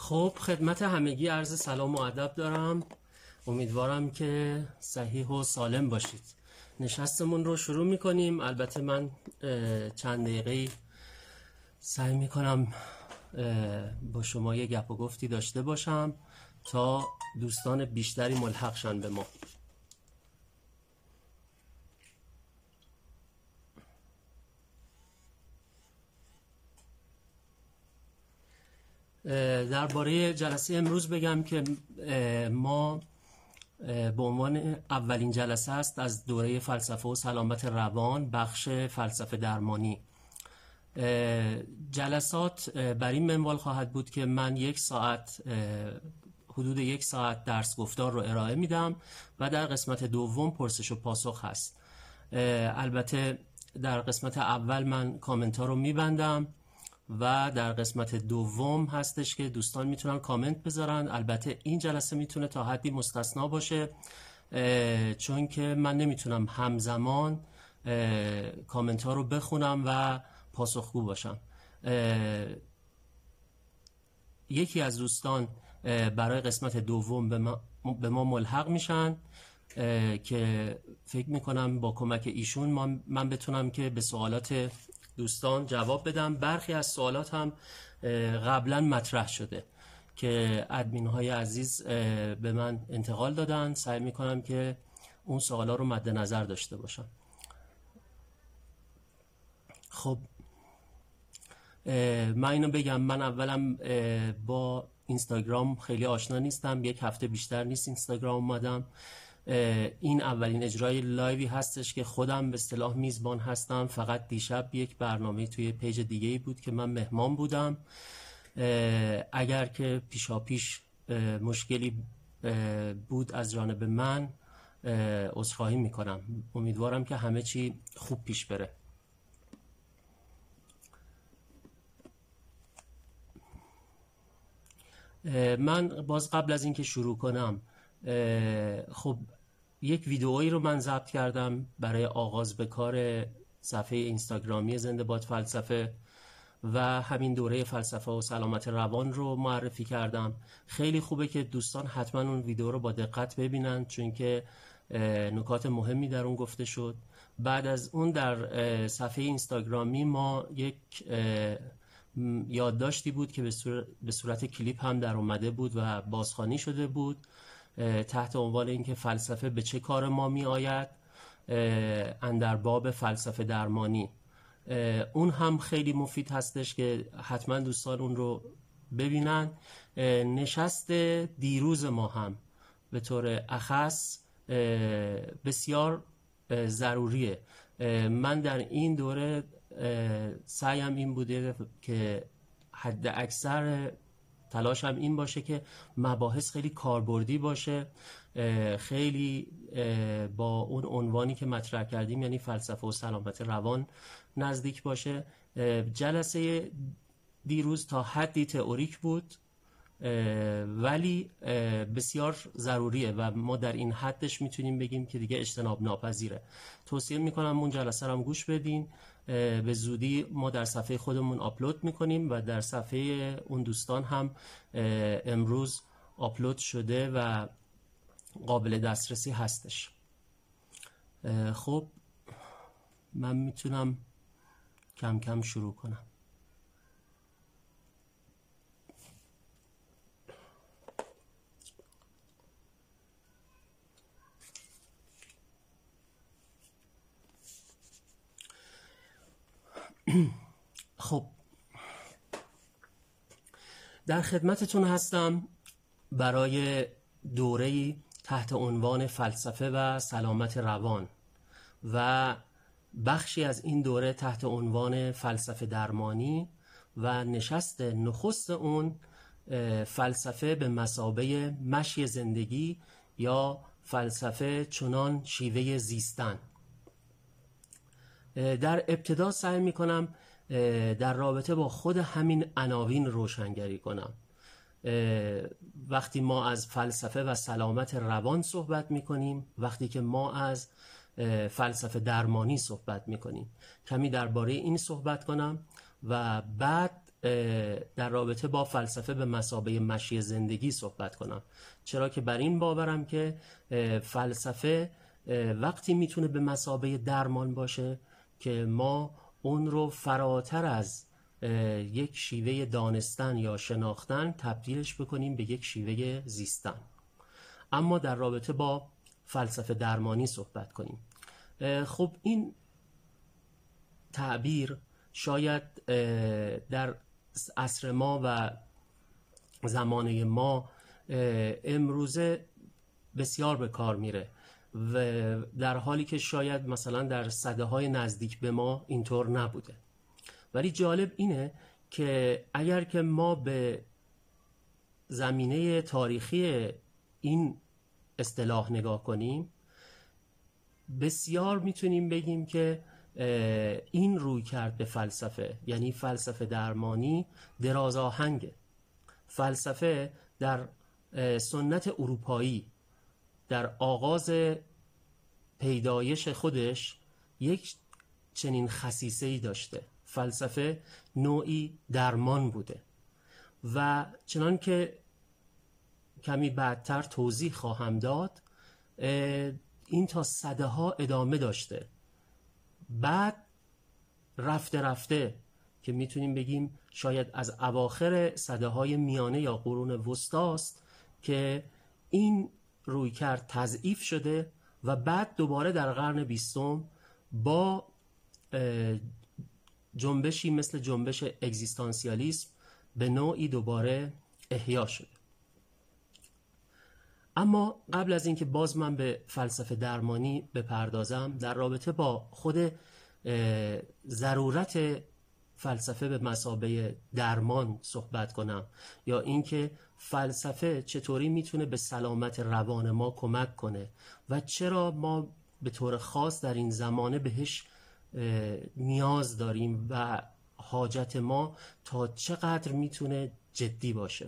خب خدمت همگی عرض سلام و ادب دارم. امیدوارم که صحیح و سالم باشید. نشستمون رو شروع میکنیم. البته من چند دقیقه سعی میکنم با شما یه گپ و گفتی داشته باشم تا دوستان بیشتری ملحق شن به ما. درباره جلسه امروز بگم که ما به عنوان اولین جلسه است از دوره فلسفه و سلامت روان بخش فلسفه درمانی. جلسات بر این منوال خواهد بود که من حدود یک ساعت درس گفتار رو ارائه میدم و در قسمت دوم پرسش و پاسخ هست. البته در قسمت اول من کامنت ها رو میبندم و در قسمت دوم هستش که دوستان میتونن کامنت بذارن. البته این جلسه میتونه تا حدی مستثنا باشه چون که من نمیتونم همزمان کامنت ها رو بخونم و پاسخگو باشم. یکی از دوستان برای قسمت دوم به ما ملحق میشن که فکر میکنم با کمک ایشون من بتونم که به سوالات دوستان جواب بدم. برخی از سوالات هم قبلا مطرح شده که ادمین های عزیز به من انتقال دادن. سعی میکنم که اون سوالا رو مد نظر داشته باشم. خب من اینو بگم، من اولا با اینستاگرام خیلی آشنا نیستم، یک هفته بیشتر نیست اینستاگرام اومدم. این اولین اجرای لایوی هستش که خودم به اصطلاح میزبان هستم. فقط دیشب یک برنامه توی پیج دیگه‌ای بود که من مهمان بودم. اگر که پیشاپیش مشکلی بود از جانب من عذرخواهی میکنم. امیدوارم که همه چی خوب پیش بره. من باز قبل از اینکه شروع کنم خب یک ویدئویی رو من ضبط کردم برای آغاز به کار صفحه اینستاگرامی زنده باد فلسفه و همین دوره فلسفه و سلامت روان رو معرفی کردم. خیلی خوبه که دوستان حتما اون ویدئو رو با دقت ببینن چون که نکات مهمی در اون گفته شد. بعد از اون در صفحه اینستاگرامی ما یک یادداشتی بود که به صورت کلیپ هم در اومده بود و بازخوانی شده بود تحت عنوان اینکه فلسفه به چه کار ما می آید اندر باب فلسفه درمانی. اون هم خیلی مفید هستش که حتما دوستان اون رو ببینن. نشست دیروز ما هم به طور اخص بسیار ضروریه. من در این دوره سعیم این بوده که حد اکثر تلاشم این باشه که مباحث خیلی کاربردی باشه، خیلی با اون عنوانی که مطرح کردیم یعنی فلسفه و سلامت روان نزدیک باشه. جلسه دیروز تا حدی تئوریک بود ولی بسیار ضروریه و ما در این حدش میتونیم بگیم که دیگه اجتناب ناپذیره. توصیه میکنم اون جلسه رو هم گوش بدین. به زودی ما در صفحه خودمون آپلود میکنیم و در صفحه اون دوستان هم امروز آپلود شده و قابل دسترسی هستش. خب من میتونم کم کم شروع کنم. خب در خدمتتون هستم برای دوره‌ای تحت عنوان فلسفه و سلامت روان و بخشی از این دوره تحت عنوان فلسفه درمانی و نشست نخست اون فلسفه به مثابه مشی زندگی یا فلسفه چنان شیوه زیستن. در ابتدا سعی میکنم در رابطه با خود همین عناوین روشنگری کنم. وقتی ما از فلسفه و سلامت روان صحبت میکنیم، وقتی که ما از فلسفه درمانی صحبت میکنیم، کمی درباره این صحبت کنم و بعد در رابطه با فلسفه به مثابه مشی زندگی صحبت کنم، چرا که بر این باورم که فلسفه وقتی میتونه به مثابه درمان باشه که ما اون رو فراتر از یک شیوه دانستن یا شناختن تبدیلش بکنیم به یک شیوه زیستن. اما در رابطه با فلسفه درمانی صحبت کنیم. خب این تعبیر شاید در عصر ما و زمانه ما امروزه بسیار به کار میره و در حالی که شاید مثلا در سده‌های نزدیک به ما اینطور نبوده. ولی جالب اینه که اگر که ما به زمینه تاریخی این اصطلاح نگاه کنیم، بسیار میتونیم بگیم که این روی کرد به فلسفه، یعنی فلسفه درمانی، دراز آهنگه. فلسفه در سنت اروپایی در آغاز پیدایش خودش یک چنین خصیصه‌ای داشته. فلسفه نوعی درمان بوده و چنان که کمی بعدتر توضیح خواهم داد، این تا سده‌ها ادامه داشته. بعد رفته رفته که میتونیم بگیم شاید از اواخر سده‌های میانه یا قرون وسطاست که این رویکرد تضعیف شده و بعد دوباره در قرن 20 با جنبشی مثل جنبش اگزیستانسیالیسم به نوعی دوباره احیا شده. اما قبل از اینکه باز من به فلسفه درمانی بپردازم، در رابطه با خود ضرورت فلسفه به مثابه درمان صحبت کنم، یا اینکه فلسفه چطوری میتونه به سلامت روان ما کمک کنه و چرا ما به طور خاص در این زمانه بهش نیاز داریم و حاجت ما تا چقدر میتونه جدی باشه.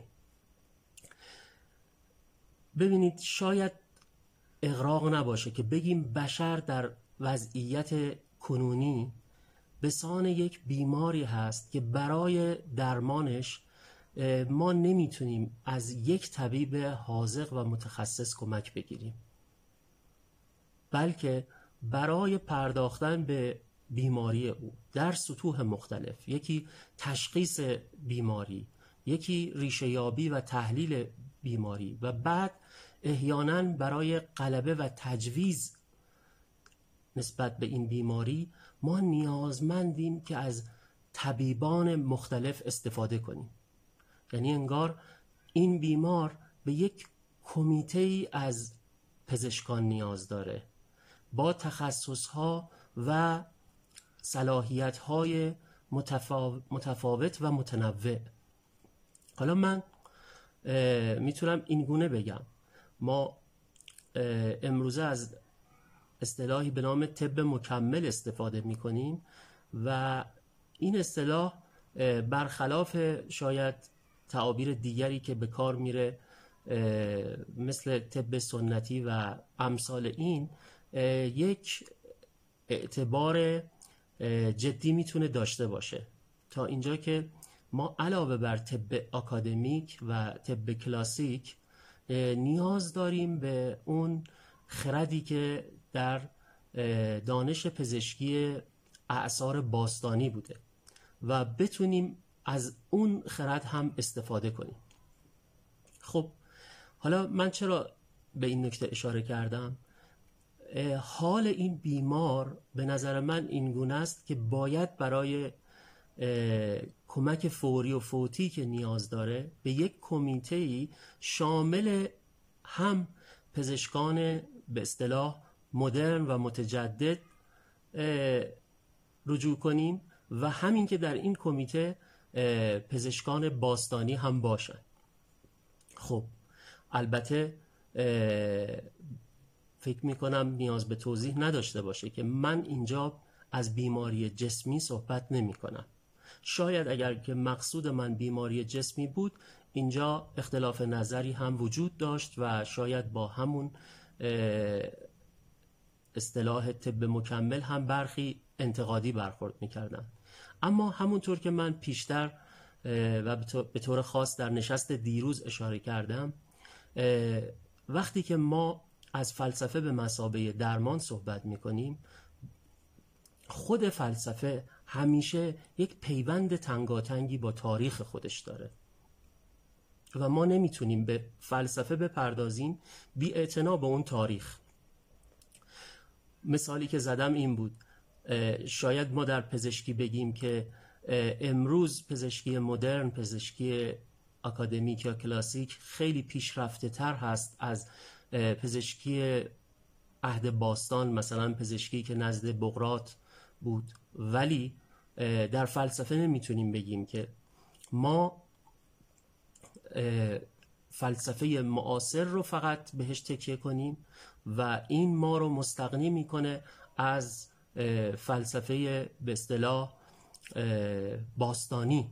ببینید، شاید اغراق نباشه که بگیم بشر در وضعیت کنونی به سان یک بیماری هست که برای درمانش ما نمیتونیم از یک طبیب حاذق و متخصص کمک بگیریم، بلکه برای پرداختن به بیماری او در سطوح مختلف، یکی تشخیص بیماری، یکی ریشه یابی و تحلیل بیماری و بعد احیانا برای غلبه و تجویز نسبت به این بیماری ما نیازمندیم که از طبیبان مختلف استفاده کنیم. یعنی انگار این بیمار به یک کمیته از پزشکان نیاز داره با تخصصها و صلاحیت‌های متفاوت و متنوع. حالا من میتونم این گونه بگم، ما امروزه از اصطلاحی به نام طب مکمل استفاده میکنیم و این اصطلاح برخلاف شاید تعابیر دیگری که به کار میره مثل طب سنتی و امثال این، یک اعتبار جدی میتونه داشته باشه، تا اینجا که ما علاوه بر طب آکادمیک و طب کلاسیک نیاز داریم به اون خردی که در دانش پزشکی اعصار باستانی بوده و بتونیم از اون خرد هم استفاده کنیم. خب حالا من چرا به این نکته اشاره کردم؟ حال این بیمار به نظر من این گونه است که باید برای کمک فوری و فوتی که نیاز داره به یک کمیته‌ای شامل هم پزشکان به اصطلاح مدرن و متجدد رجوع کنیم و همین که در این کمیته پزشکان باستانی هم باشن. خب البته فکر میکنم نیاز به توضیح نداشته باشه که من اینجا از بیماری جسمی صحبت نمی کنم. شاید اگر که مقصود من بیماری جسمی بود، اینجا اختلاف نظری هم وجود داشت و شاید با همون اصطلاح طب مکمل هم برخی انتقادی برخورد میکردن. اما همونطور که من پیشتر و به طور خاص در نشست دیروز اشاره کردم، وقتی که ما از فلسفه به مثابه درمان صحبت میکنیم، خود فلسفه همیشه یک پیوند تنگاتنگی با تاریخ خودش داره و ما نمیتونیم به فلسفه بپردازیم بی اعتنا به اون تاریخ. مثالی که زدم این بود، شاید ما در پزشکی بگیم که امروز پزشکی مدرن، پزشکی آکادمیک یا کلاسیک خیلی پیشرفته تر هست از پزشکی عهد باستان، مثلا پزشکی که نزد بقراط بود. ولی در فلسفه نمیتونیم بگیم که ما فلسفه معاصر رو فقط بهش تکیه کنیم و این ما رو مستغنی میکنه از فلسفه به اصطلاح باستانی.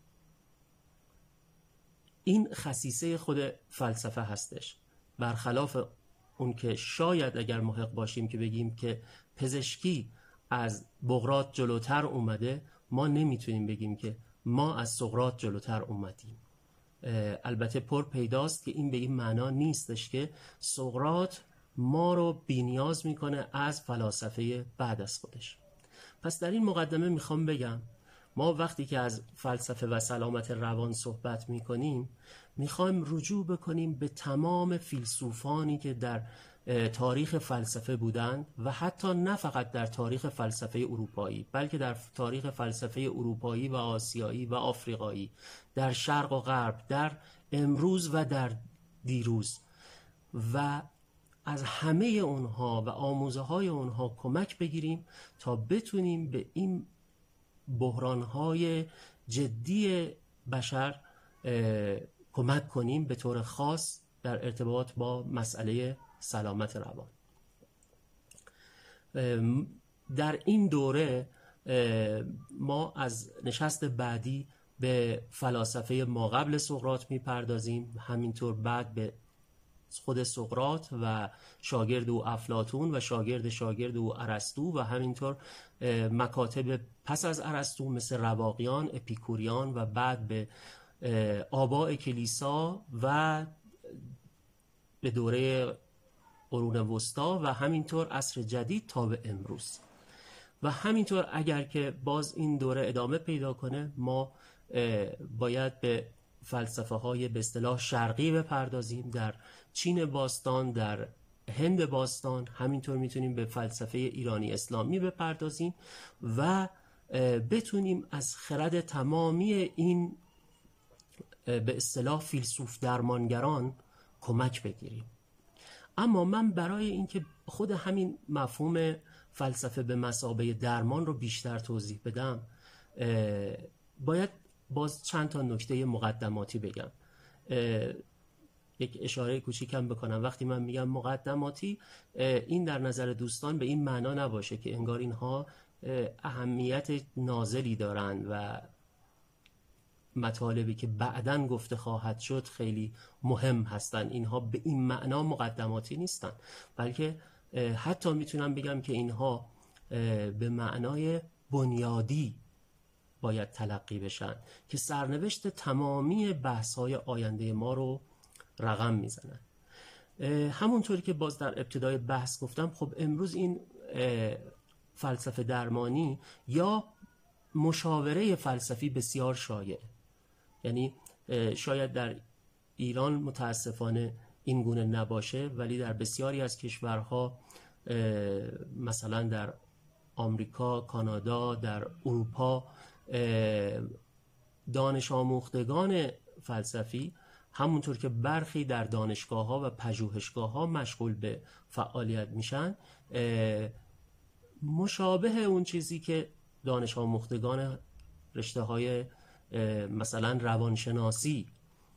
این خصیصه خود فلسفه هستش، برخلاف اون که شاید اگر محق باشیم که بگیم که پزشکی از بقراط جلوتر اومده، ما نمیتونیم بگیم که ما از سقراط جلوتر اومدیم. البته پر پیداست که این به این معنا نیستش که سقراط ما رو بی‌نیاز میکنه از فلاسفه بعد از خودش. پس در این مقدمه میخوام بگم ما وقتی که از فلسفه و سلامت روان صحبت میکنیم، میخوایم رجوع بکنیم به تمام فیلسوفانی که در تاریخ فلسفه بودند و حتی نه فقط در تاریخ فلسفه اروپایی، بلکه در تاریخ فلسفه اروپایی و آسیایی و آفریقایی، در شرق و غرب، در امروز و در دیروز، و از همه اونها و آموزه های اونها کمک بگیریم تا بتونیم به این بحرانهای جدی بشر کمک کنیم، به طور خاص در ارتباط با مسئله سلامت روان. در این دوره ما از نشست بعدی به فلاسفه ما قبل سقراط میپردازیم، همینطور بعد به خود سقراط و شاگرد او افلاطون و شاگرد او ارسطو و همینطور مکاتب پس از ارسطو مثل رواقیان، اپیکوریان و بعد به آباء کلیسا و به دوره قرون وسطا و همینطور عصر جدید تا به امروز. و همینطور اگر که باز این دوره ادامه پیدا کنه، ما باید به فلسفه های به اصطلاح شرقی بپردازیم، در چین باستان، در هند باستان، همینطور میتونیم به فلسفه ایرانی اسلامی بپردازیم و بتونیم از خرد تمامی این به اصطلاح فیلسوف درمانگران کمک بگیریم. اما من برای اینکه خود همین مفهوم فلسفه به مثابه درمان رو بیشتر توضیح بدم، باید باز چند تا نکته مقدماتی بگم، یک اشاره کوچیکم بکنم. وقتی من میگم مقدماتی، این در نظر دوستان به این معنا نباشه که انگار اینها اهمیت نازلی دارند و مطالبی که بعداً گفته خواهد شد خیلی مهم هستن. اینها به این معنا مقدماتی نیستن، بلکه حتی میتونم بگم که اینها به معنای بنیادی باید تلقی بشن که سرنوشت تمامی بحث‌های آینده ما رو رقم میزنن. همونطوری که باز در ابتدای بحث گفتم، خب امروز این فلسفه درمانی یا مشاوره فلسفی بسیار شایع، یعنی شاید در ایران متاسفانه این گونه نباشه، ولی در بسیاری از کشورها مثلا در آمریکا، کانادا، در اروپا، دانش آموختگان فلسفی همونطور که برخی در دانشگاه‌ها و پژوهشگاه‌ها مشغول به فعالیت میشن، مشابه اون چیزی که دانش آموختگان رشته‌های مثلا روانشناسی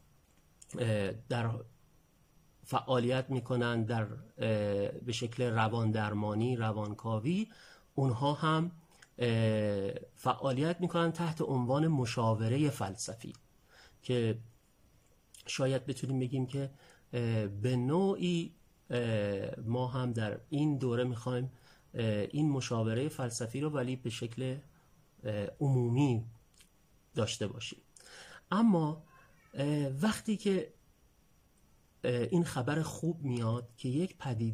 در فعالیت میکنن در به شکل روان درمانی، روانکاوی، اونها هم فعالیت میکنن تحت عنوان مشاوره فلسفی، که شاید بتونیم بگیم که به نوعی ما هم در این دوره میخوایم این مشاوره فلسفی رو ولی به شکل عمومی داشته باشیم. اما وقتی که این خبر خوب میاد که یک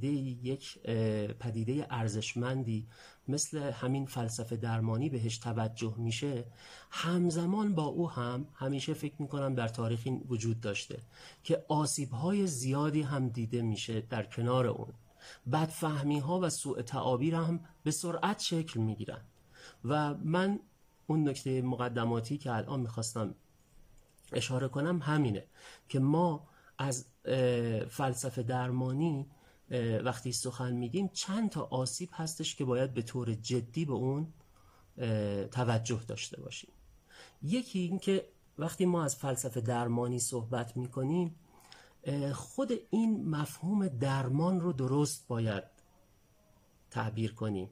پدیده ارزشمندی مثل همین فلسفه درمانی بهش توجه میشه، همزمان با او هم همیشه فکر میکنم در تاریخ این وجود داشته که آسیب‌های زیادی هم دیده میشه در کنار اون. بدفهمی‌ها و سوء تعابیر هم به سرعت شکل میگیرن و من اون نکته مقدماتی که الان میخواستم اشاره کنم همینه که ما از فلسفه درمانی وقتی سخن میگیم چند تا آسیب هستش که باید به طور جدی به اون توجه داشته باشیم. یکی این که وقتی ما از فلسفه درمانی صحبت میکنیم خود این مفهوم درمان رو درست باید تعبیر کنیم.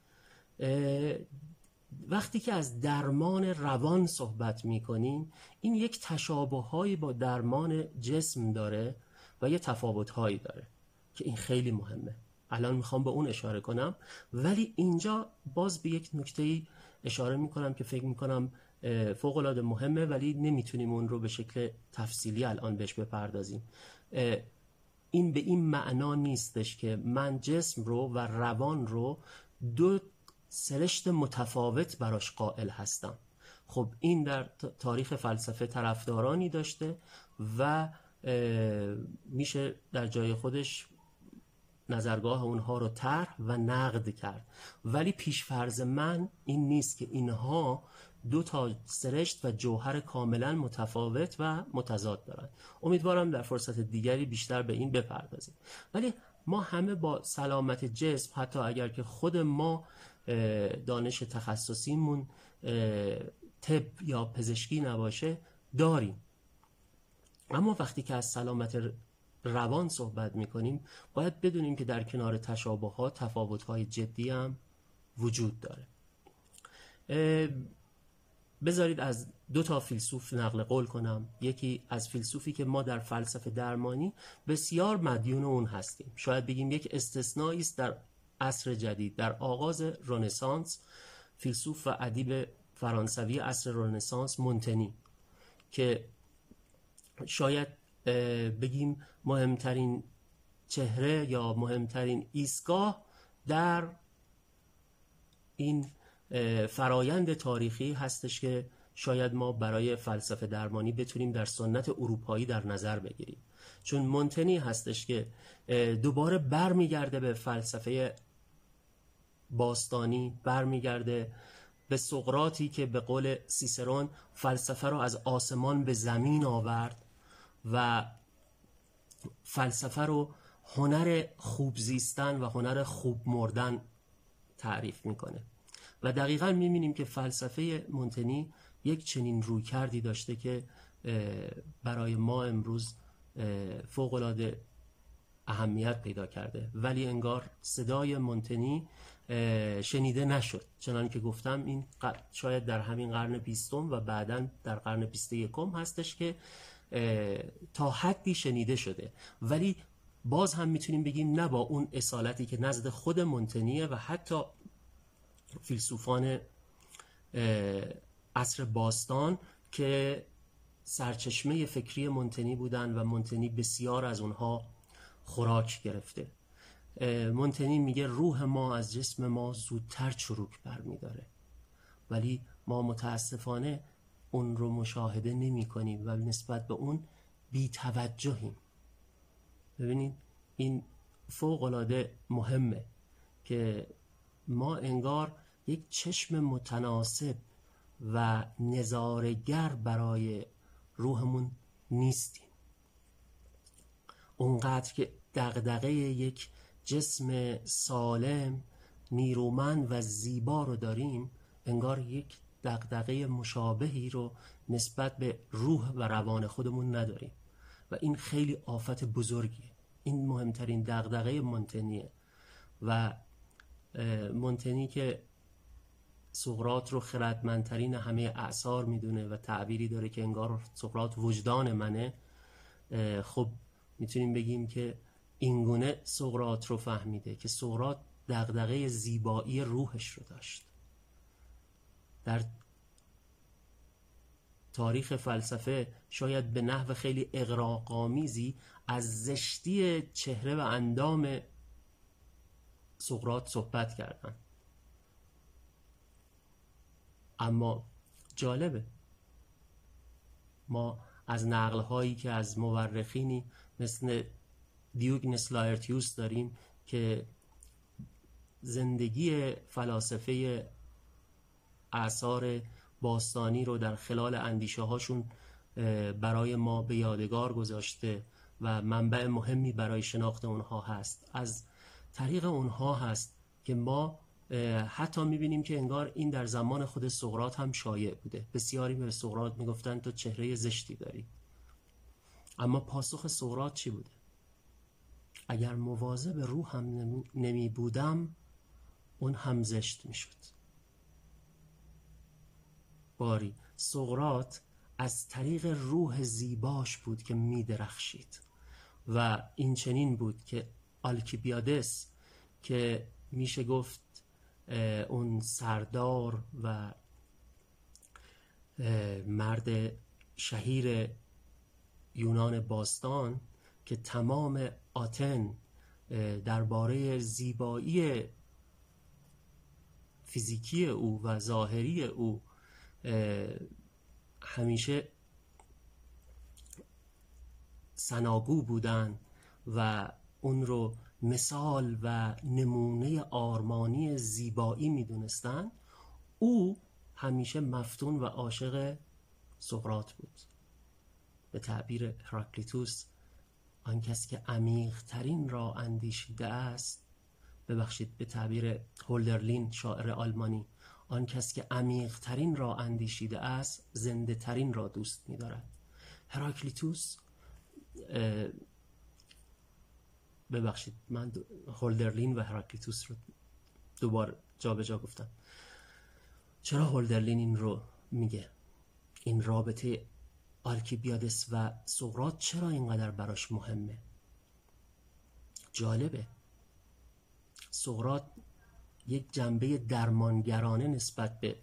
وقتی که از درمان روان صحبت میکنیم این یک تشابه‌هایی با درمان جسم داره و یه تفاوت‌هایی داره که این خیلی مهمه. الان میخوام به اون اشاره کنم، ولی اینجا باز به یک نکته‌ای اشاره میکنم که فکر میکنم فوق‌العاده مهمه ولی نمیتونیم اون رو به شکل تفصیلی الان بهش بپردازیم. این به این معنا نیستش که من جسم رو و روان رو دو سرشت متفاوت براش قائل هستم. خب این در تاریخ فلسفه طرفدارانی داشته و میشه در جای خودش نظرگاه اونها رو طرح و نقد کرد، ولی پیشفرض من این نیست که اینها دو تا سرشت و جوهر کاملا متفاوت و متضاد دارن. امیدوارم در فرصت دیگری بیشتر به این بپردازیم. ولی ما همه با سلامت جسم، حتی اگر که خود ما دانش تخصصیمون طب یا پزشکی نباشه داریم، اما وقتی که از سلامت روان صحبت میکنیم باید بدونیم که در کنار تشابهات تفاوت‌های جدی هم وجود داره. بذارید از دو تا فیلسوف نقل قول کنم. یکی از فیلسوفی که ما در فلسفه درمانی بسیار مدیون اون هستیم، شاید بگیم یک استثنایی است در عصر جدید، در آغاز رنسانس، فیلسوف و ادیب فرانسوی عصر رنسانس مونتنی که شاید بگیم مهمترین چهره یا مهمترین ایستگاه در این فرایند تاریخی هستش که شاید ما برای فلسفه درمانی بتونیم در سنت اروپایی در نظر بگیریم، چون مونتنی هستش که دوباره برمیگرده به فلسفه باستانی، برمیگرده به سقراطی که به قول سیسرون فلسفه رو از آسمان به زمین آورد و فلسفه رو هنر خوب زیستن و هنر خوب مردن تعریف میکنه و دقیقاً میبینیم که فلسفه مونتنی یک چنین رویکردی داشته که برای ما امروز فوق‌العاده اهمیت پیدا کرده، ولی انگار صدای مونتنی شنیده نشد. چنان که گفتم این شاید در همین قرن 20 و بعداً در قرن 21 هستش که تا حدی شنیده شده، ولی باز هم میتونیم بگیم نه با اون اصالتی که نزد خود مونتنیه و حتی فیلسوفان عصر باستان که سرچشمه فکری مونتنی بودن و مونتنی بسیار از اونها خوراک گرفته. مونتنی میگه روح ما از جسم ما زودتر چروک برمیداره، ولی ما متاسفانه اون رو مشاهده نمی کنیم و نسبت به اون بی توجهیم. ببینید این فوق‌العاده مهمه که ما انگار یک چشم متناسب و نظاره‌گر برای روحمون نیستیم. اونقدر که دغدغه یک جسم سالم، نیرومند و زیبا رو داریم، انگار یک دغدغه مشابهی رو نسبت به روح و روان خودمون نداریم و این خیلی آفت بزرگیه. این مهمترین دغدغه مونتنیه و مونتنی که سقراط رو خردمندترین همه اعصار میدونه و تعبیری داره که انگار سقراط وجدان منه، خب میتونیم بگیم که اینگونه سقراط رو فهمیده که سقراط دغدغه زیبایی روحش رو داشت. در تاریخ فلسفه شاید به نحو خیلی اغراق‌آمیزی از زشتی چهره و اندام سقراط صحبت کردن. اما جالبه ما از نقل‌هایی که از مورخینی مثل دیوگنس لاertius داریم که زندگی فلاسفه اعصار باستانی رو در خلال اندیشه هاشون برای ما به یادگار گذاشته و منبع مهمی برای شناخت اونها هست. از طریق اونها هست که ما حتی میبینیم که انگار این در زمان خود سقراط هم شایع بوده. بسیاری به سقراط میگفتن تو چهره زشتی داری. اما پاسخ سقراط چی بوده؟ اگر مواظب روحم نمی بودم اون هم زشت میشد. باری سقراط از طریق روح زیباش بود که می درخشید و این چنین بود که آلکیبیادس که میشه گفت اون سردار و مرد شهیر یونان باستان که تمام آتن درباره زیبایی فیزیکی او و ظاهری او همیشه ثناگو بودن و اون رو مثال و نمونه آرمانی زیبایی میدونستن، او همیشه مفتون و عاشق سقراط بود. به تعبیر هراکلیتوس، آن کس که عمیق ترین را اندیشیده است، ببخشید به تعبیر هولدرلین شاعر آلمانی، آن کس که عمیق ترین را اندیشیده است زنده ترین را دوست می دارد. هراکلیتوس ببخشید من هولدرلین و هراکلیتوس رو دوبار جا به جا گفتم. چرا هولدرلین این رو میگه؟ این رابطه آلکیبیادس و سقراط چرا اینقدر براش مهمه؟ جالبه. سقراط یک جنبه درمانگرانه نسبت به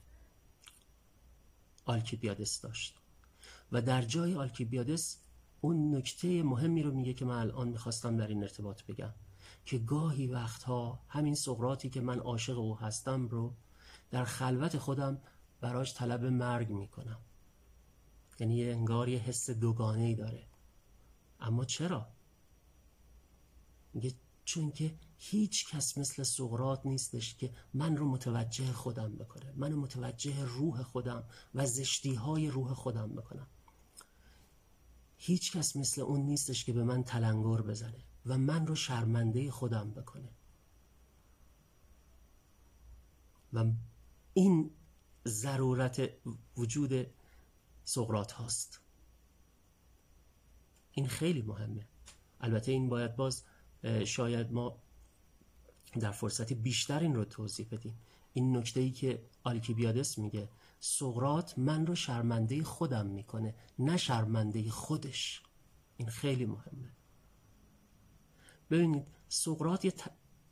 آلکیبیادس داشت و در جای آلکیبیادس اون نکته مهمی رو میگه که من الان میخواستم در این ارتباط بگم، که گاهی وقتها همین سقراطی که من عاشق او هستم رو در خلوت خودم براش طلب مرگ میکنم. یعنی انگار یه حس دوگانه‌ای داره. اما چرا؟ میگه چون که هیچ کس مثل سقراط نیستش که من رو متوجه خودم بکنه، من رو متوجه روح خودم و زشتی‌های روح خودم بکنم. هیچ کس مثل اون نیستش که به من تلنگر بزنه و من رو شرمنده خودم بکنه. و این ضرورت وجود سقراط هاست. این خیلی مهمه. البته این باید باز شاید ما در فرصتی بیشتر این رو توضیح بدیم. این نکته‌ای که آلکیبیادس میگه سقراط من رو شرمنده خودم میکنه نه شرمنده خودش، این خیلی مهمه. ببینید سقراط یه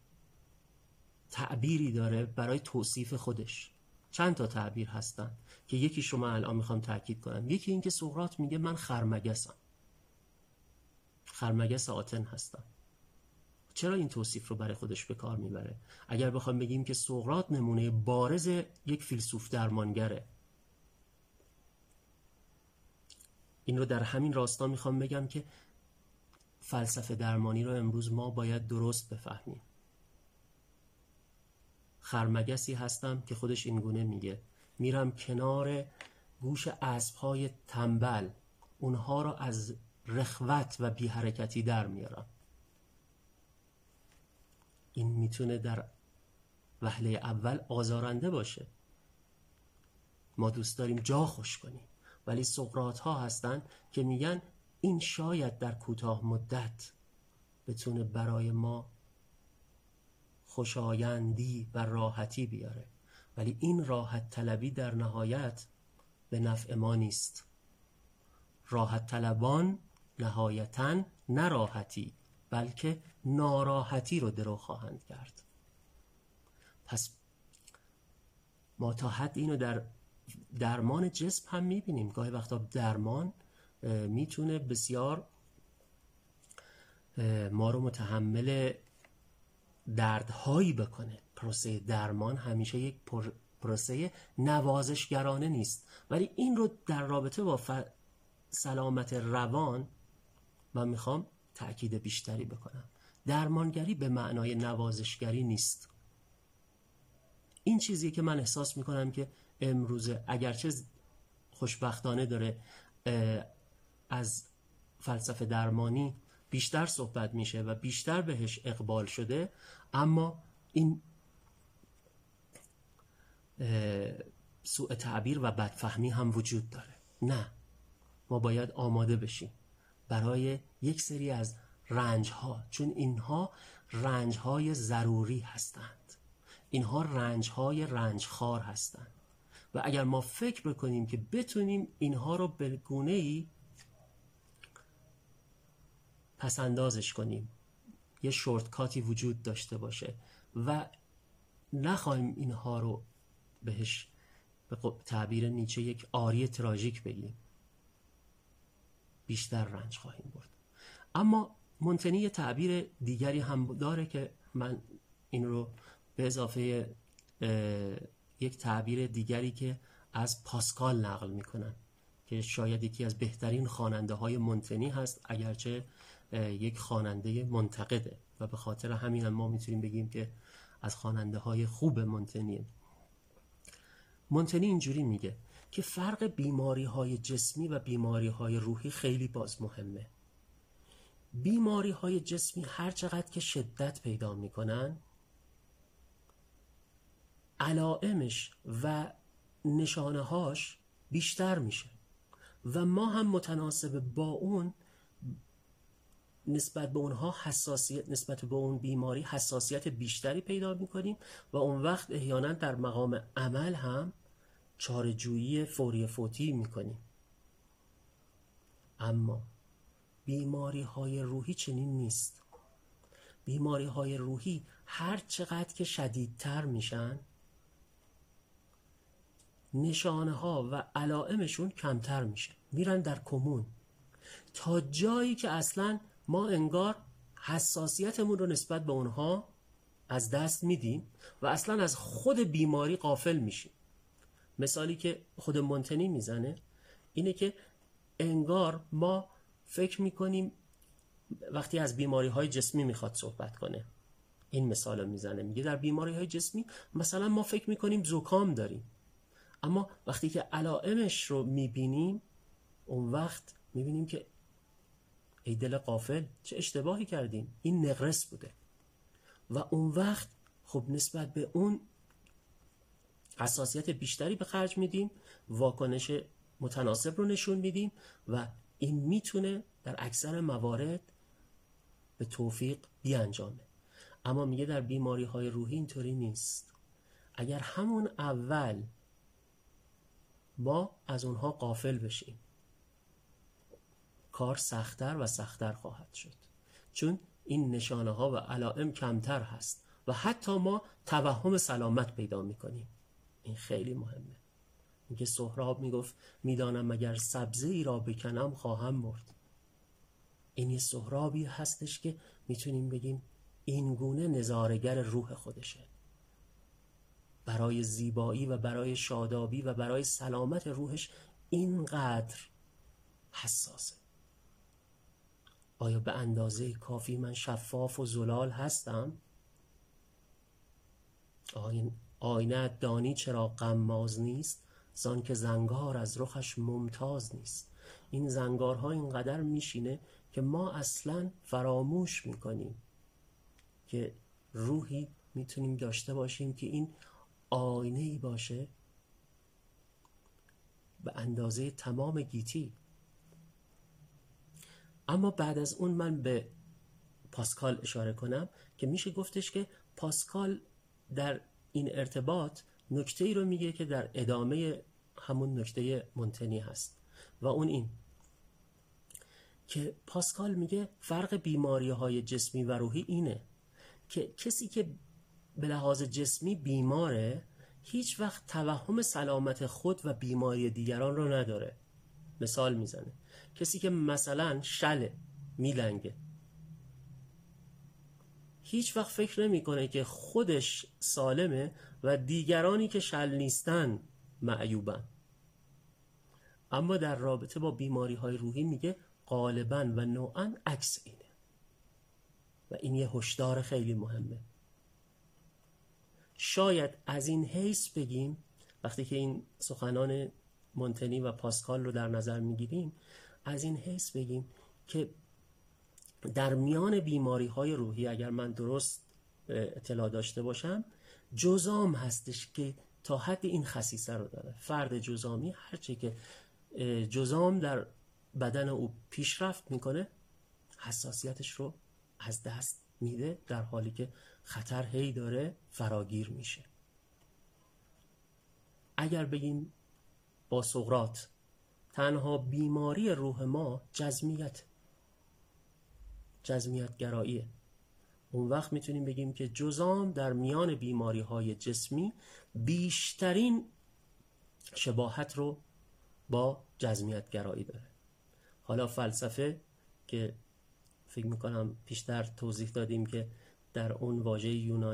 تعبیری داره برای توصیف خودش. چند تا تعبیر هستن که یکی شما الان میخوام تاکید کنم. یکی این که سقراط میگه من خرمگسم، خرمگس آتن هستم. چرا این توصیف رو برای خودش به کار میبره؟ اگر بخوام بگیم که سقراط نمونه بارز یک فیلسوف درمانگره، این رو در همین راستا میخوام بگم که فلسفه درمانی رو امروز ما باید درست بفهمیم. خرمگسی هستم که خودش اینگونه میگه میرم کنار گوش اسب‌های تنبل، اونها رو از رخوت و بی حرکتی در میارم. این میتونه در وهله اول آزارنده باشه، ما دوست داریم جا خوش کنیم، ولی سقراط ها هستن که میگن این شاید در کوتاه مدت بتونه برای ما خوشایندی و راحتی بیاره، ولی این راحت طلبی در نهایت به نفع ما نیست. راحت طلبان نهایتاً نه راحتی بلکه ناراحتی رو درو خواهند کرد. پس ما تا حد اینو در درمان جسم هم میبینیم گاهی وقتا درمان میتونه بسیار ما رو متحمل دردهایی بکنه. پروسه درمان همیشه یک پروسه نوازشگرانه نیست، ولی این رو در رابطه با سلامت روان من میخوام تأکید بیشتری بکنم. درمانگری به معنای نوازشگری نیست. این چیزی که من احساس میکنم که امروزه اگرچه خوشبختانه داره از فلسفه درمانی بیشتر صحبت میشه و بیشتر بهش اقبال شده، اما این سوء تعبیر و بدفهمی هم وجود داره. نه، ما باید آماده بشیم برای یک سری از رنج‌ها، چون اینها رنج‌های ضروری هستند، اینها رنج‌های رنجخوار هستند و اگر ما فکر بکنیم که بتونیم اینها رو به گونه‌ای پسندازش کنیم، یه شورتکاتی وجود داشته باشه و نخواهیم اینها رو بهش به تعبیر نیچه یک آری تراژیک بگیم، بیشتر رنج خواهیم برد. اما مونتنی یه تعبیر دیگری هم داره که من این رو به اضافه یک تعبیر دیگری که از پاسکال نقل میکنم که شاید یکی از بهترین خواننده های مونتنی هست، اگرچه یک خواننده منتقده و به خاطر همین هم ما میتونیم بگیم که از خواننده های خوب مونتنیه. مونتنی اینجوری میگه که فرق بیماری های جسمی و بیماری های روحی خیلی باز مهمه. بیماری های جسمی هر چقدر که شدت پیدا میکنن، علائمش و نشانه هاش بیشتر میشه و ما هم متناسب با اون نسبت به اونها حساسیت، نسبت به اون بیماری حساسیت بیشتری پیدا میکنیم و اون وقت احیانا در مقام عمل هم چاره‌جویی فوری فوتی میکنیم. اما بیماری های روحی چنین نیست. بیماری های روحی هر چقدر که شدیدتر میشن، نشانه ها و علائمشون کمتر میشه، میرن در کمون، تا جایی که اصلا ما انگار حساسیتمون رو نسبت به اونها از دست میدیم و اصلا از خود بیماری غافل میشیم. مثالی که خود مونتنی میزنه اینه که انگار ما فکر میکنیم، وقتی از بیماری های جسمی میخواد صحبت کنه این مثال رو میزنه، میگه در بیماری های جسمی مثلا ما فکر میکنیم زکام داریم، اما وقتی که علائمش رو میبینیم اون وقت میبینیم که ای دل غافل، چه اشتباهی کردیم، این نقرس بوده و اون وقت خب نسبت به اون حساسیت بیشتری به خرج میدیم، واکنش متناسب رو نشون میدیم و این میتونه در اکثر موارد به توفیق بیانجامه. اما میگه در بیماری های روحی اینطوری نیست. اگر همون اول ما از اونها غافل بشیم، کار سخت‌تر و سخت‌تر خواهد شد، چون این نشانه ها و علائم کمتر هست و حتی ما توهم سلامت پیدا میکنیم. این خیلی مهمه. میگه سهراب میگفت میدانم مگر سبزه ای را بکنم خواهم مرد. این یه سهرابی هستش که میتونیم بگیم این گونه نظاره‌گر روح خودشه، برای زیبایی و برای شادابی و برای سلامت روحش اینقدر حساسه. آیا به اندازه کافی من شفاف و زلال هستم؟ آینه دانی چرا غماز نیست، زان که زنگار از رخش ممتاز نیست. این زنگارها اینقدر میشینه که ما اصلا فراموش میکنیم که روحی میتونیم داشته باشیم که این آینه‌ای باشه به اندازه تمام گیتی. اما بعد از اون من به پاسکال اشاره کنم که میشه گفتش که پاسکال در این ارتباط نکته‌ای رو میگه که در ادامه همون نکته مونتنی هست و اون این که پاسکال میگه فرق بیماری‌های جسمی و روحی اینه که کسی که به لحاظ جسمی بیماره هیچ وقت توهم سلامت خود و بیماری دیگران رو نداره. مثال میزنه کسی که مثلا شله، میلنگه، هیچ وقت فکر نمیکنه که خودش سالمه و دیگرانی که شل نیستن معیوبن. اما در رابطه با بیماری های روحی میگه غالباً و نوعاً عکس اینه و این یه هشدار خیلی مهمه. شاید از این حیث بگیم وقتی که این سخنان مونتنی و پاسکال رو در نظر میگیریم، از این حیث بگیم که در میان بیماری های روحی، اگر من درست اطلاع داشته باشم، جزام هستش که تا حد این خصیصه رو داره. فرد جزامی هرچه که جزام در بدن او پیشرفت میکنه حساسیتش رو از دست میده، در حالی که خطر هی داره فراگیر میشه. اگر بگیم با سقراط تنها بیماری روح ما جزمیت گراییه، اون وقت میتونیم بگیم که جزام در میان بیماری های جسمی بیشترین شباهت رو با جزمیت گرایی داره. حالا فلسفه که فکر میکنم پیشتر توضیح دادیم که در اون واژه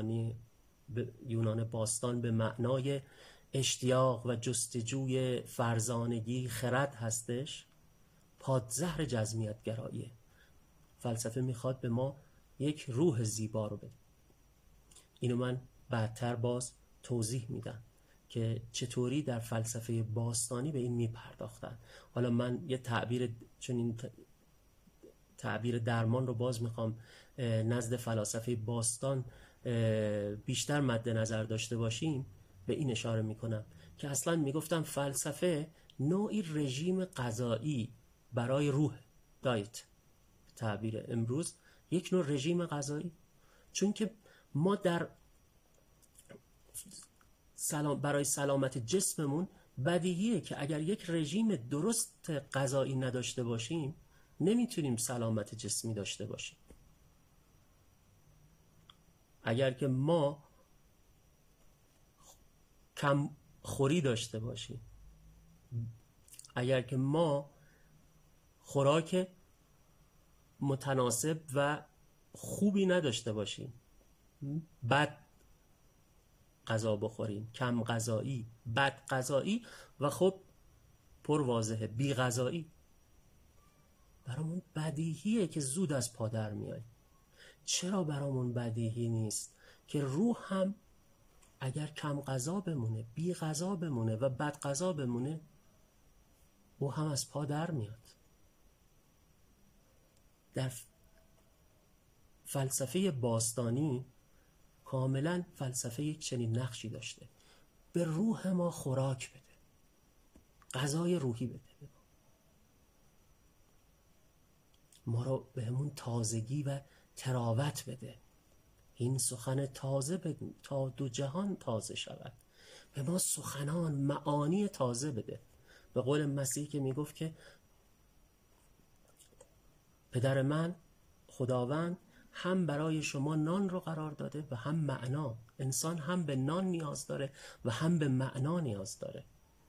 یونان باستان به معنای اشتیاق و جستجوی فرزانگی، خرد هستش، پادزهر جزمیت گراییه. فلسفه میخواد به ما یک روح زیبا رو بده. اینو من بعدتر باز توضیح میدم که چطوری در فلسفه باستانی به این میپرداختن. حالا من یه چون این تعبیر درمان رو باز میخوام نزد فلاسفه باستان بیشتر مد نظر داشته باشیم، به این اشاره میکنم که اصلا میگفتم فلسفه نوعی رژیم غذایی برای روح، دایت تعبیر امروز، یک نوع رژیم غذایی. چون که ما برای سلامت جسممون بدیهیه که اگر یک رژیم درست غذایی نداشته باشیم نمیتونیم سلامت جسمی داشته باشیم. اگر که ما کم خوری داشته باشیم، اگر که ما خوراک متناسب و خوبی نداشته باشیم، بد غذا بخوریم، کم غذایی، بد غذایی و خب پر واضحه بی غذایی، برامون بدیهیه که زود از پا در میاییم. چرا برامون بدیهی نیست که روح هم اگر کم غذا بمونه، بی غذا بمونه و بد غذا بمونه، او هم از پا در میاد؟ در فلسفه باستانی کاملا فلسفه یک چنین نقشی داشته، به روح ما خوراک بده، غذای روحی بده، ما رو بهمون تازگی و تراوت بده، این سخن تازه بگو تا دو جهان تازه شود، به ما سخنان معانی تازه بده. به قول مسیح که میگفت که پدر من خداوند هم برای شما نان رو قرار داده و هم معنا. انسان هم به نان نیاز داره و هم به معنا نیاز داره.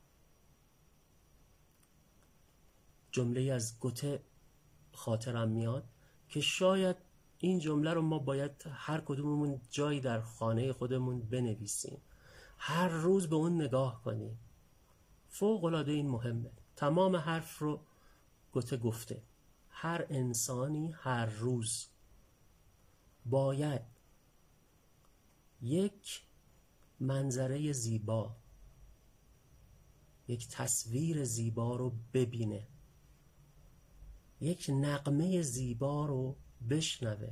جمله از گوته خاطرم میاد که شاید این جمله رو ما باید هر کدوممون جایی در خانه خودمون بنویسیم، هر روز به اون نگاه کنیم. فوق العاده این مهمه. تمام حرف رو گوته گفته. هر انسانی هر روز باید یک منظره زیبا، یک تصویر زیبا رو ببینه، یک نغمه زیبا رو بشنوه،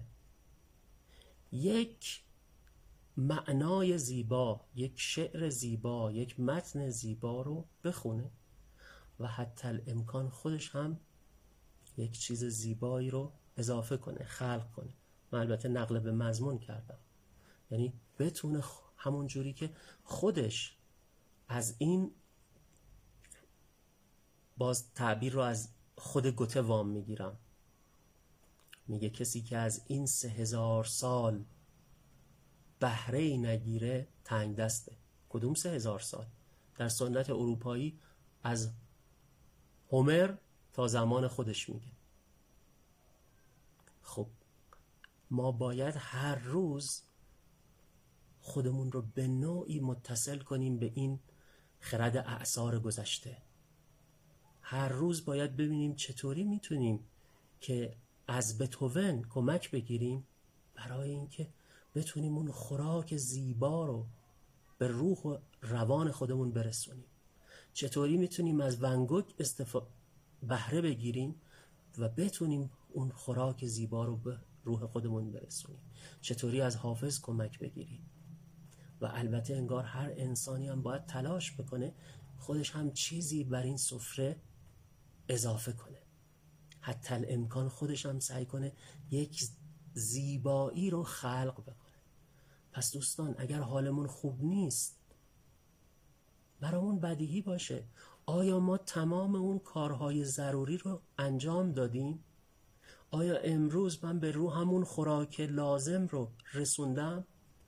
یک معنای زیبا، یک شعر زیبا، یک متن زیبا رو بخونه و حتی الامکان خودش هم یک چیز زیبایی رو اضافه کنه، خلق کنه. من البته نقل به مضمون کردم، یعنی بتونه همون جوری که خودش از این، باز تعبیر رو از خود گوته وام میگیرم، میگه کسی که از این 3000 سال بهره نگیره تنگ دسته. کدوم 3000 سال؟ در سنت اروپایی از هومر تا زمان خودش میگه. خب ما باید هر روز خودمون رو به نوعی متصل کنیم به این خرد اعصار گذشته. هر روز باید ببینیم چطوری میتونیم که از بتهوون کمک بگیریم برای اینکه بتونیم اون خوراک زیبا رو به روح و روان خودمون برسونیم. چطوری میتونیم از ونگوگ بهره بگیریم و بتونیم اون خوراک زیبا رو به روح خودمون برسونیم. چطوری از حافظ کمک بگیریم. و البته انگار هر انسانی هم باید تلاش بکنه خودش هم چیزی بر این سفره اضافه کنه. حتی الامکان خودش هم سعی کنه یک زیبایی رو خلق بکنه. پس دوستان اگر حالمون خوب نیست، برامون بدیهی باشه آیا ما تمام اون کارهای ضروری رو انجام دادیم؟ آیا امروز من به روحمون خوراک لازم رو رسوندم؟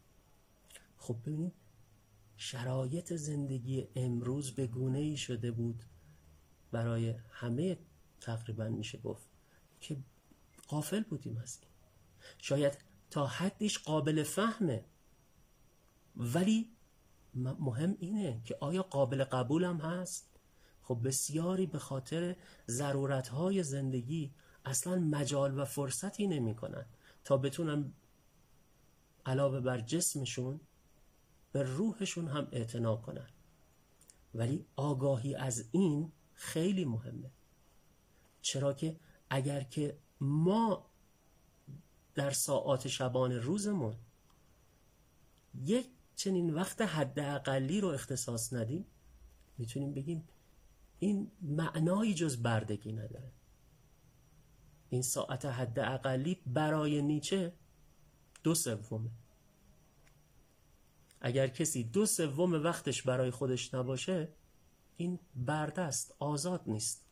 خب ببینید شرایط زندگی امروز به گونه‌ای شده بود برای همه تقریبا میشه گفت که غافل بودیم از این. شاید تا حدیش قابل فهمه، ولی مهم اینه که آیا قابل قبول هم هست؟ خب بسیاری به خاطر ضرورتهای زندگی اصلا مجال و فرصتی نمی کنن تا بتونن علاوه بر جسمشون به روحشون هم اعتنا کنن. ولی آگاهی از این خیلی مهمه، چرا که اگر که ما در ساعات شبان روزمون یک چنین وقت حداقلی رو اختصاص ندیم، میتونیم بگیم این معنایی جز بردگی نداره. این ساعت حداقلی برای نیچه 2/3. اگر کسی 2/3 وقتش برای خودش نباشه، این برده است، آزاد نیست.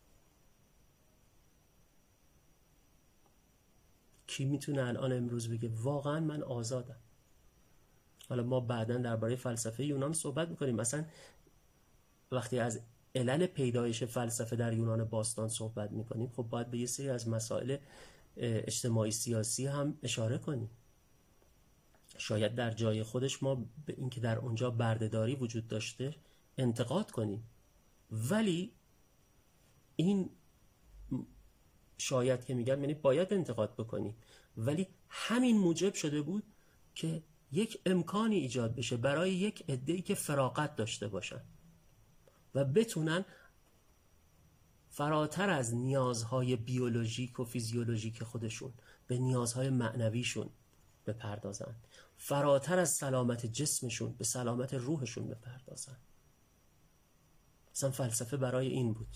کی میتونه الان امروز بگه واقعا من آزادم؟ حالا ما بعداً درباره فلسفه یونان صحبت میکنیم. مثلا وقتی از علل پیدایش فلسفه در یونان باستان صحبت میکنیم، خب باید به یه سری از مسائل اجتماعی سیاسی هم اشاره کنیم. شاید در جای خودش ما به اینکه در اونجا بردهداری وجود داشته انتقاد کنیم، ولی این شاید که میگم یعنی باید انتقاد بکنیم، ولی همین موجب شده بود که یک امکانی ایجاد بشه برای یک عده‌ای که فراغت داشته باشن و بتونن فراتر از نیازهای بیولوژیک و فیزیولوژیک خودشون به نیازهای معنویشون بپردازن، فراتر از سلامت جسمشون به سلامت روحشون بپردازن. مثلا فلسفه برای این بود.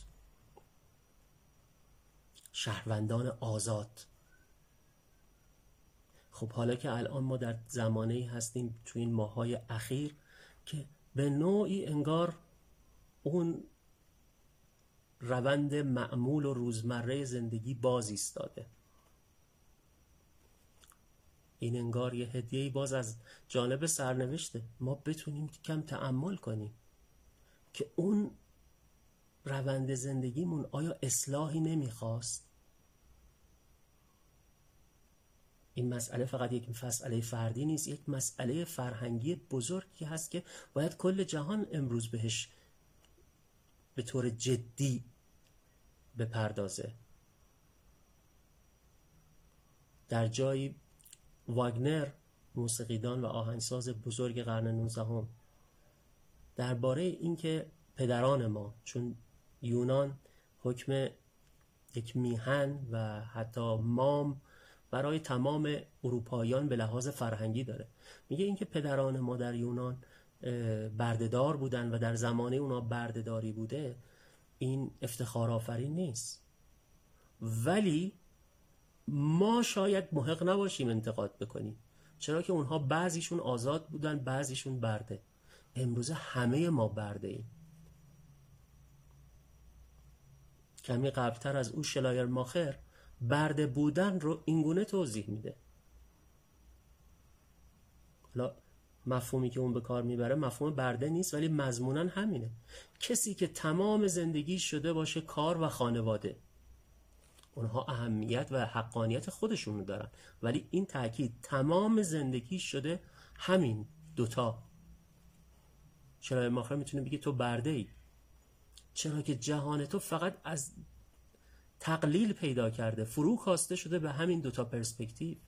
شهروندان آزاد. خب حالا که الان ما در زمانه‌ای هستیم تو این ماه‌های اخیر که به نوعی انگار اون روند معمول و روزمره زندگی باز ایستاده. این انگار یه هدیه‌ای باز از جانب سرنوشته. ما بتونیم کم تأمل کنیم که اون روند زندگیمون آیا اصلاحی نمیخواست؟ این مسئله فقط یک مسئله فردی نیست، یک مسئله فرهنگی بزرگی هست که باید کل جهان امروز بهش به طور جدی بپردازه. در جایی واگنر، موسیقیدان و آهنگساز بزرگ قرن 19، درباره اینکه پدران ما، چون یونان حکم یک میهن و حتی مام برای تمام اروپاییان به لحاظ فرهنگی داره، میگه اینکه پدران ما در یونان بردهدار بودن و در زمانه اونا بردهداری بوده، این افتخار آفرین نیست، ولی ما شاید محق نباشیم انتقاد بکنیم، چرا که اونها بعضیشون آزاد بودن، بعضیشون برده. امروز همه ما برده ایم. کمی قبلتر از او شلایر ماخر برده بودن رو اینگونه توضیح میده. حالا مفهومی که اون به کار میبره مفهوم برده نیست، ولی مضموناً همینه. کسی که تمام زندگی شده باشه کار و خانواده، اونها اهمیت و حقانیت خودشونو دارن، ولی این تأکید تمام زندگی شده همین دوتا. چرا امام آخر میتونه بگه تو برده ای؟ چرا که جهان تو فقط از تقلیل پیدا کرده، فرو کاسته شده به همین دوتا پرسپکتیو.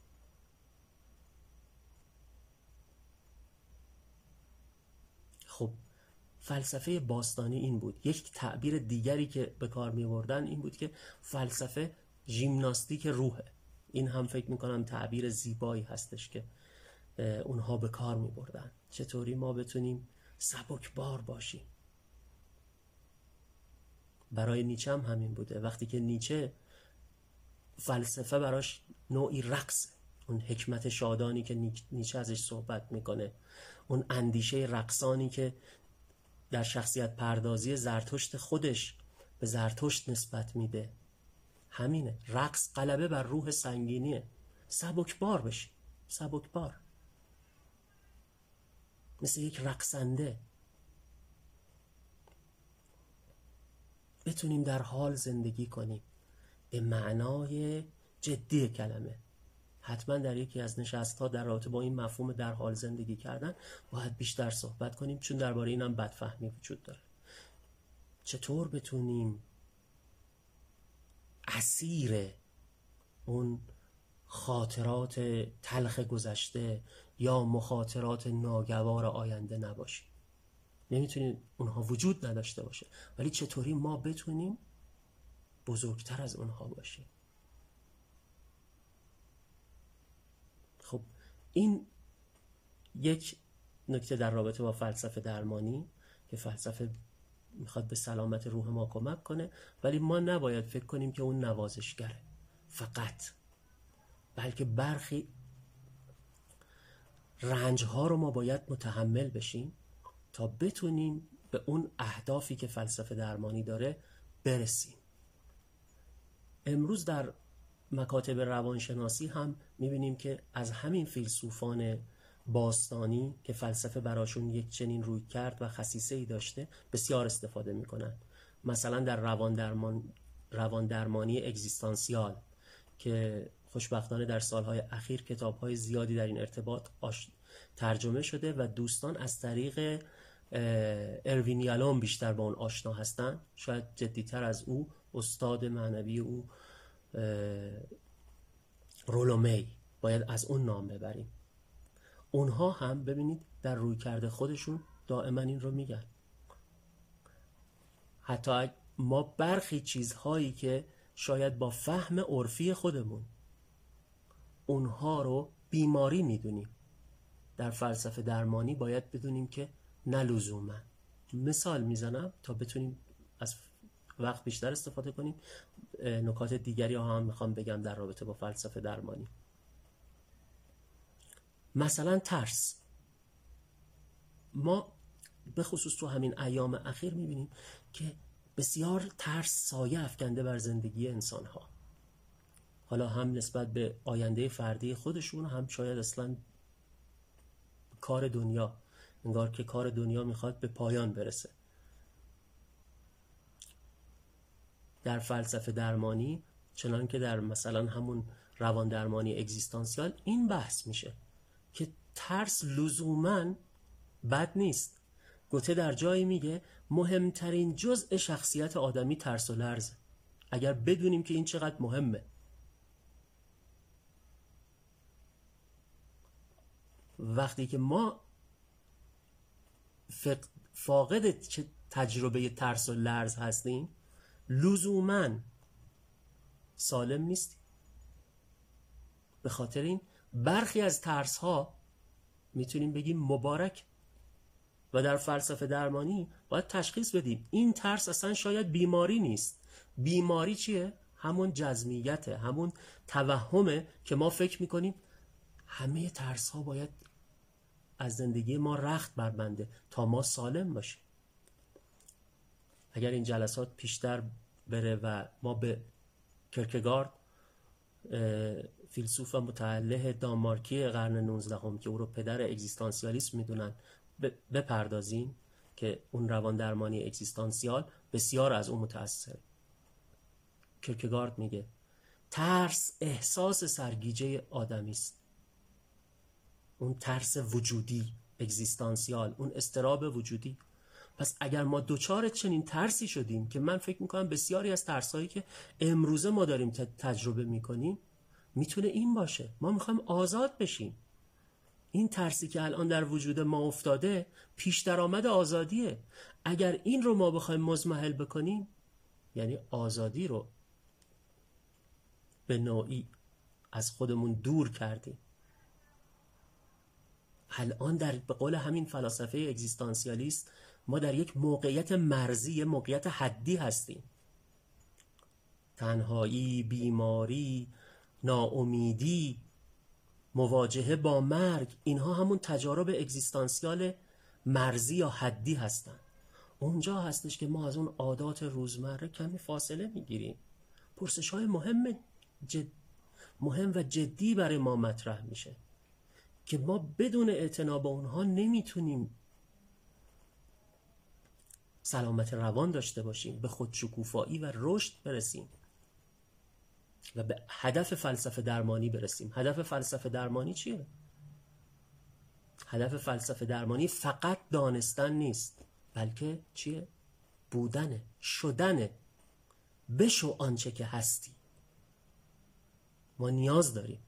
خب فلسفه باستانی این بود. یک تعبیر دیگری که به کار می بردن این بود که فلسفه ژیمناستیک روحه. این هم فکر میکنم تعبیر زیبایی هستش که اونها به کار می بردن. چطوری ما بتونیم سبکبار باشیم. برای نیچه هم همین بوده. وقتی که نیچه فلسفه براش نوعی رقص، اون حکمت شادانی که نیچه ازش صحبت میکنه، اون اندیشه رقصانی که در شخصیت پردازی زرتشت خودش به زرتشت نسبت میده، همینه. رقص غلبه بر روح سنگینیه. سبکبار بشی، سبکبار، مثل یک رقصنده. بتونیم در حال زندگی کنیم به معنای جدی کلمه. حتما در یکی از نشست‌ها در رابطه با این مفهوم در حال زندگی کردن باید بیشتر صحبت کنیم، چون درباره این هم بدفهمی وجود داره. چطور بتونیم اسیر اون خاطرات تلخ گذشته یا مخاطرات ناگوار آینده نباشیم. نمیتونیم اونها وجود نداشته باشه، ولی چطوری ما بتونیم بزرگتر از اونها باشیم. خب این یک نکته در رابطه با فلسفه درمانی که فلسفه میخواد به سلامت روح ما کمک کنه، ولی ما نباید فکر کنیم که اون نوازشگره فقط، بلکه برخی رنجها رو ما باید متحمل بشیم تا بتونیم به اون اهدافی که فلسفه درمانی داره برسیم. امروز در مکاتب روانشناسی هم میبینیم که از همین فیلسوفان باستانی که فلسفه براشون یک چنین روی کرد و خصیصه‌ای داشته بسیار استفاده میکنن. مثلا در روان درمانی اگزیستانسیال که خوشبختانه در سالهای اخیر کتابهای زیادی در این ارتباط ترجمه شده و دوستان از طریق اروین یالوم بیشتر با اون آشنا هستن. شاید جدیتر از او استاد معنوی او رولو می، باید از اون نام ببریم. اونها هم ببینید در رویکرد خودشون دائما این رو میگن. حتی ما برخی چیزهایی که شاید با فهم عرفی خودمون اونها رو بیماری میدونیم، در فلسفه درمانی باید بدونیم که نه لزوما. مثال میزنم تا بتونیم از وقت بیشتر استفاده کنیم. نکات دیگری هم میخوام بگم در رابطه با فلسفه درمانی. مثلا ترس. ما به خصوص تو همین ایام اخیر میبینیم که بسیار ترس سایه افکنده بر زندگی انسانها، حالا هم نسبت به آینده فردی خودشون، هم شاید اصلا کار دنیا. انگار که کار دنیا میخواد به پایان برسه. در فلسفه درمانی چنان که در مثلا همون روان درمانی اگزیستانسیال این بحث میشه که ترس لزوماً بد نیست. گوته در جایی میگه مهمترین جزء شخصیت آدمی ترس و لرزه. اگر بدونیم که این چقدر مهمه، وقتی که ما فاقد تجربه ترس و لرز هستیم لزوماً سالم نیستیم. به خاطر این برخی از ترس ها میتونیم بگیم مبارک، و در فلسفه درمانی باید تشخیص بدیم این ترس اصلا شاید بیماری نیست. بیماری چیه؟ همون جزمیته، همون توهمه که ما فکر میکنیم همه ترس ها باید از زندگی ما رخت بربنده تا ما سالم باشیم. اگر این جلسات پیشتر بره و ما به کرکگارد فیلسوف و متأله دانمارکی قرن 19 که او رو پدر اگزیستانسیالیسم میدونن بپردازیم، که اون روان درمانی اگزیستانسیال بسیار از اون متأثر. کیرکگارد میگه ترس احساس سرگیجه آدمی است. اون ترس وجودی، اگزیستانسیال، اون اضطراب وجودی. پس اگر ما دوچار چنین ترسی شدیم، که من فکر میکنم بسیاری از ترسایی که امروزه ما داریم تجربه میکنیم میتونه این باشه. ما میخوایم آزاد بشیم. این ترسی که الان در وجود ما افتاده پیش درآمد آزادیه. اگر این رو ما بخوایم مضمحل بکنیم، یعنی آزادی رو به نوعی از خودمون دور کردیم. الان به قول همین فلاسفه اگزیستانسیالیست ما در یک موقعیت مرزی، موقعیت حدی هستیم. تنهایی، بیماری، ناامیدی، مواجهه با مرگ، اینها همون تجارب اگزیستانسیال مرزی یا حدی هستن. اونجا هستش که ما از اون عادات روزمره کمی فاصله میگیریم. پرسش‌های مهم و جدی برای ما مطرح میشه که ما بدون اعتنا به اونها نمیتونیم سلامت روان داشته باشیم، به خودشکوفایی و رشد برسیم و به هدف فلسفه درمانی برسیم. هدف فلسفه درمانی چیه؟ هدف فلسفه درمانی فقط دانستن نیست، بلکه چیه؟ بودنه، شدنه. بشو آنچه که هستی. ما نیاز داریم.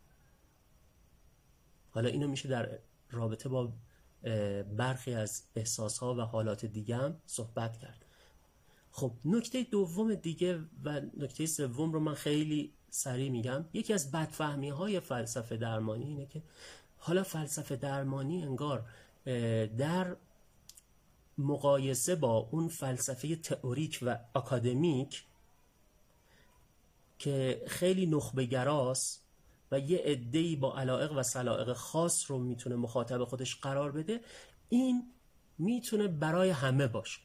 حالا اینو میشه در رابطه با برخی از احساسها و حالات دیگه هم صحبت کرد. خب نکته دوم دیگه و نکته سوم رو من خیلی سریع میگم. یکی از بدفهمی های فلسفه درمانی اینه که حالا فلسفه درمانی انگار در مقایسه با اون فلسفه تئوریک و اکادمیک که خیلی نخبه‌گراست و یه عده‌ای با علایق و سلایق خاص رو میتونه مخاطب خودش قرار بده، این میتونه برای همه باشه.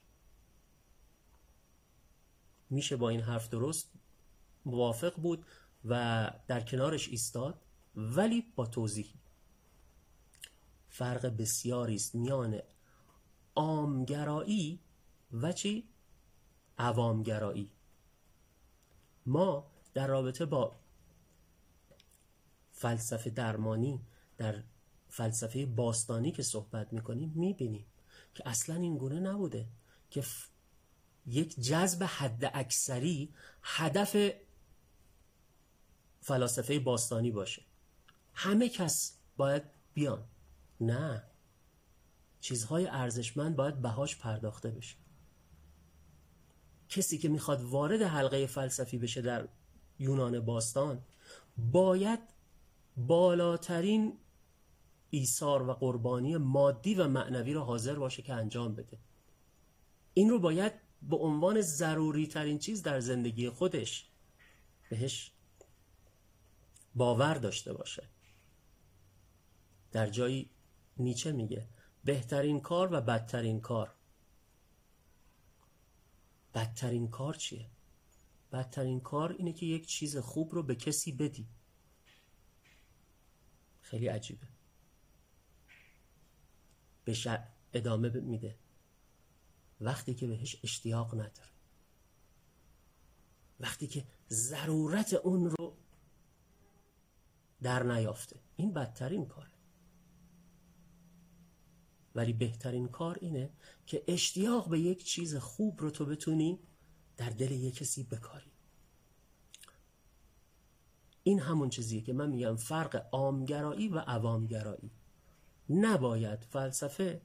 میشه با این حرف درست موافق بود و در کنارش ایستاد، ولی با توضیح. فرق بسیاری است میان عامگرایی و چی؟ عوامگرایی. ما در رابطه با فلسفه درمانی در فلسفه باستانی که صحبت میکنیم میبینیم که اصلا این گونه نبوده که یک جذب حد اکثری هدف فلاسفه باستانی باشه. همه کس باید بیان. نه، چیزهای ارزشمند باید بهاش پرداخته بشه. کسی که میخواد وارد حلقه فلسفی بشه در یونان باستان باید بالاترین ایثار و قربانی مادی و معنوی رو حاضر باشه که انجام بده. این رو باید به عنوان ضروری ترین چیز در زندگی خودش بهش باور داشته باشه. در جایی نیچه میگه بهترین کار و بدترین کار. بدترین کار چیه؟ بدترین کار اینه که یک چیز خوب رو به کسی بدی. خیلی عجیبه. بهش ادامه میده وقتی که بهش اشتیاق نداره، وقتی که ضرورت اون رو در نیافته. این بدترین کاره. ولی بهترین کار اینه که اشتیاق به یک چیز خوب رو تو بتونی در دل یک کسی بکاری. این همون چیزیه که من میگم فرق عامگرایی و عوامگرایی. نباید فلسفه،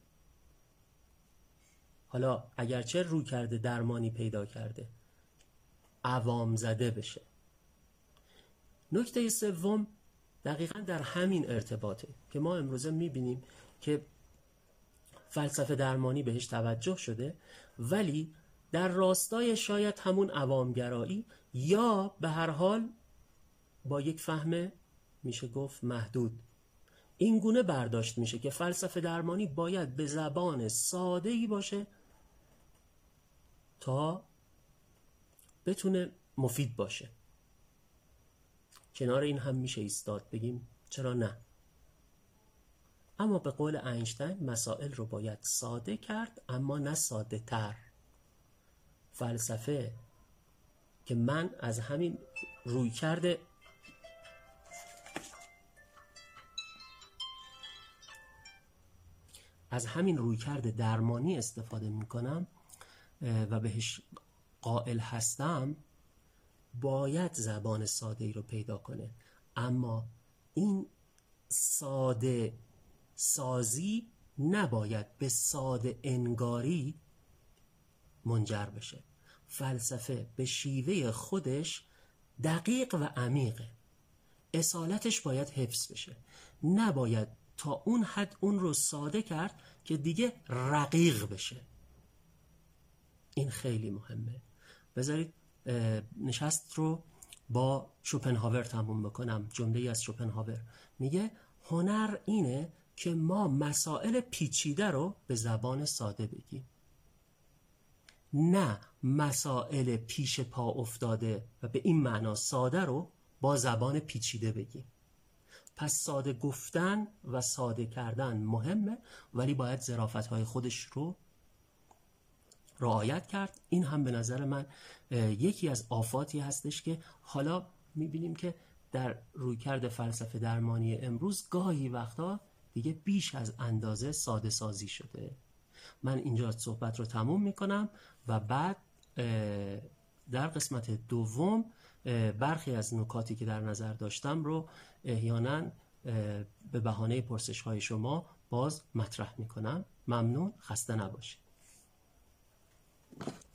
حالا اگرچه روی کرده درمانی پیدا کرده، عوام زده بشه. نکته سوم دقیقاً در همین ارتباطه که ما امروزه میبینیم که فلسفه درمانی بهش توجه شده، ولی در راستای شاید همون عوامگرایی یا به هر حال با یک فهم میشه گفت محدود. این گونه برداشت میشه که فلسفه درمانی باید به زبان ساده‌ای باشه تا بتونه مفید باشه. کنار این هم میشه ایستاد بگیم چرا نه. اما به قول اینشتین مسائل رو باید ساده کرد اما نه ساده تر. فلسفه که من از همین رویکرد درمانی استفاده میکنم و بهش قائل هستم، باید زبان ساده ای رو پیدا کنه. اما این ساده سازی نباید به ساده انگاری منجر بشه. فلسفه به شیوه خودش دقیق و عمیقه. اصالتش باید حفظ بشه. نباید تا اون حد اون رو ساده کرد که دیگه رقیق بشه. این خیلی مهمه. بذارید نشست رو با شوپنهاور تموم بکنم. جمله‌ای از شوپنهاور میگه هنر اینه که ما مسائل پیچیده رو به زبان ساده بگیم، نه مسائل پیش پا افتاده و به این معنا ساده رو با زبان پیچیده بگیم. پس ساده گفتن و ساده کردن مهمه، ولی باید ظرافت‌های خودش رو رعایت کرد. این هم به نظر من یکی از آفاتی هستش که حالا میبینیم که در رویکرد فلسفه درمانی امروز گاهی وقتا دیگه بیش از اندازه ساده سازی شده. من اینجا صحبت رو تموم میکنم و بعد در قسمت دوم برخی از نکاتی که در نظر داشتم رو احیانا به بهانه پرسش های شما باز مطرح میکنم. ممنون، خسته نباشید.